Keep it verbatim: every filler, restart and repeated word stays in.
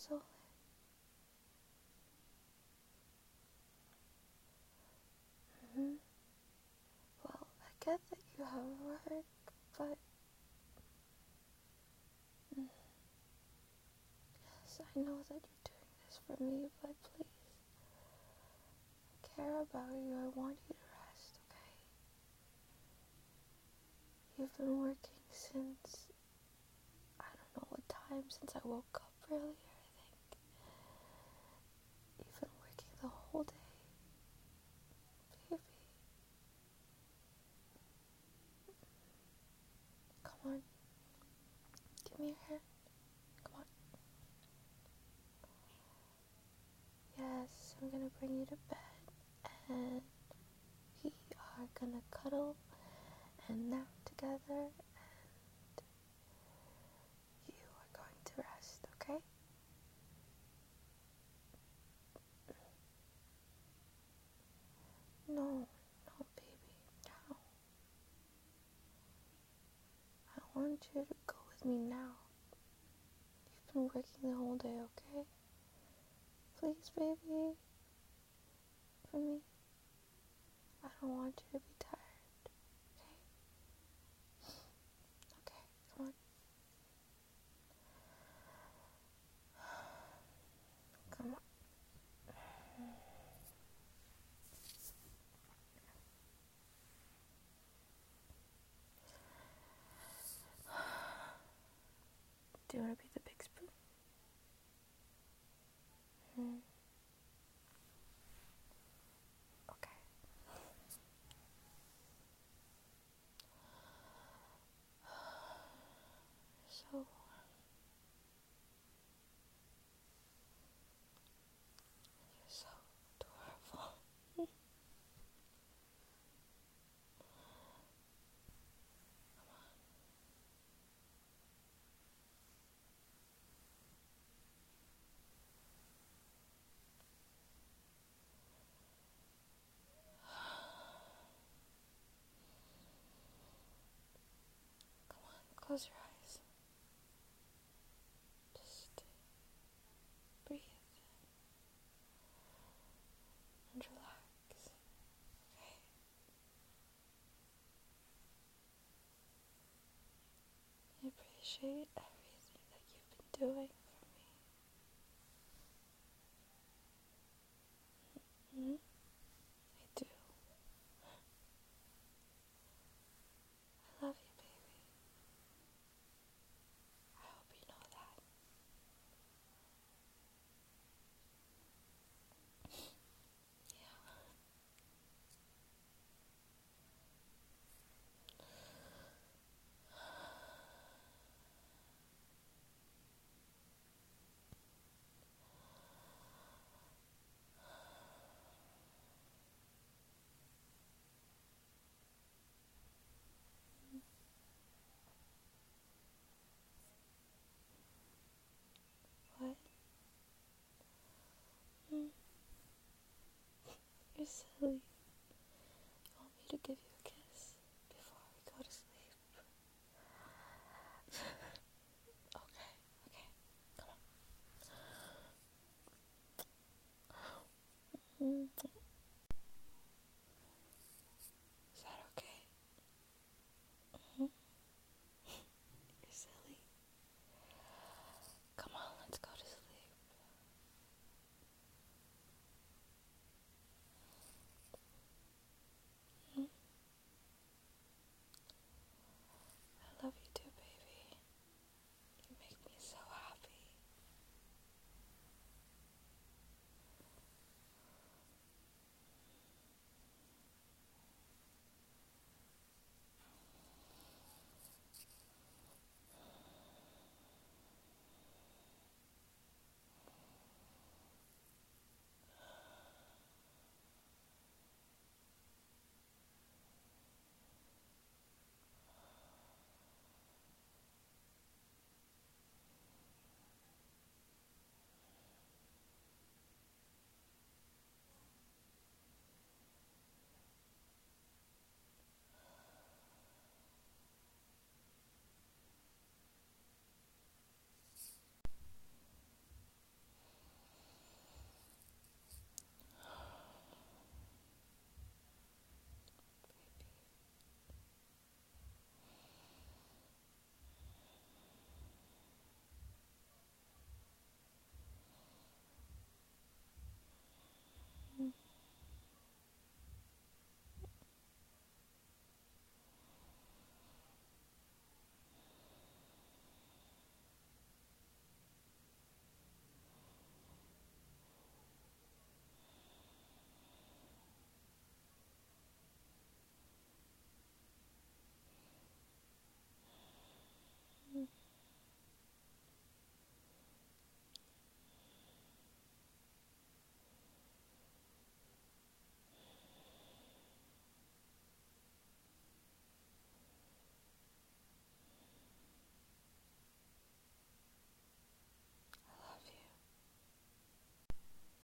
so late. Mm-hmm. Well, I get that you have work, but mm, yes, I know that you're doing this for me, but please, I care about you. I want you to rest, okay? You've been working since, I don't know what time, since I woke up earlier, I think. You've been working the whole day, baby. Come on, give me your hand. Come on. Yes, I'm gonna bring you to bed, and we are gonna cuddle and nap together, and you are going to rest, okay? No, no, baby, no. I want you to go with me now. You've been working the whole day, okay? Please, baby, for me. I don't want you to be tired, okay? Okay, come on. Come on. Do you want to be the big spoon? Hmm. Okay. So, you're so adorable. Come on, close your eyes. Just breathe and relax. Okay? I appreciate everything that you've been doing for me. Mm-hmm. I do. I love you, baby. I hope you know that. Yeah. What? Mm. You're silly. You want me to give you